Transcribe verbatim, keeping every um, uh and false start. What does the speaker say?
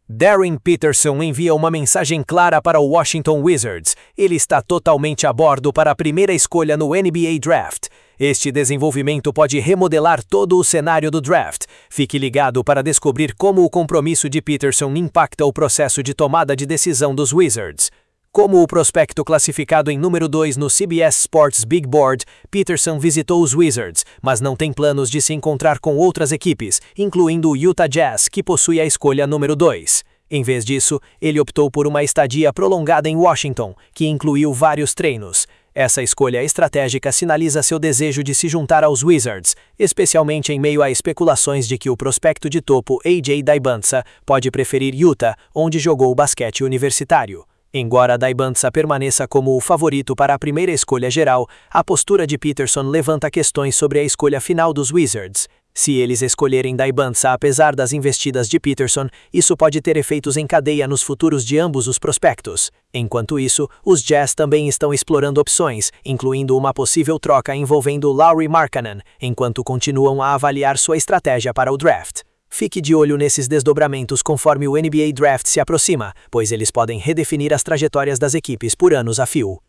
Darren Peterson envia uma mensagem clara para o Washington Wizards. Ele está totalmente a bordo para a primeira escolha no N B A Draft. Este desenvolvimento pode remodelar todo o cenário do draft. Fique ligado para descobrir como o compromisso de Peterson impacta o processo de tomada de decisão dos Wizards. Como o prospecto classificado em número dois no C B S Sports Big Board, Peterson visitou os Wizards, mas não tem planos de se encontrar com outras equipes, incluindo o Utah Jazz, que possui a escolha número dois. Em vez disso, ele optou por uma estadia prolongada em Washington, que incluiu vários treinos. Essa escolha estratégica sinaliza seu desejo de se juntar aos Wizards, especialmente em meio a especulações de que o prospecto de topo A J Dybantsa pode preferir Utah, onde jogou basquete universitário. Embora Dybantsa permaneça como o favorito para a primeira escolha geral, a postura de Peterson levanta questões sobre a escolha final dos Wizards. Se eles escolherem Dybantsa apesar das investidas de Peterson, isso pode ter efeitos em cadeia nos futuros de ambos os prospectos. Enquanto isso, os Jazz também estão explorando opções, incluindo uma possível troca envolvendo Lauri Markkanen, enquanto continuam a avaliar sua estratégia para o draft. Fique de olho nesses desdobramentos conforme o N B A Draft se aproxima, pois eles podem redefinir as trajetórias das equipes por anos a fio.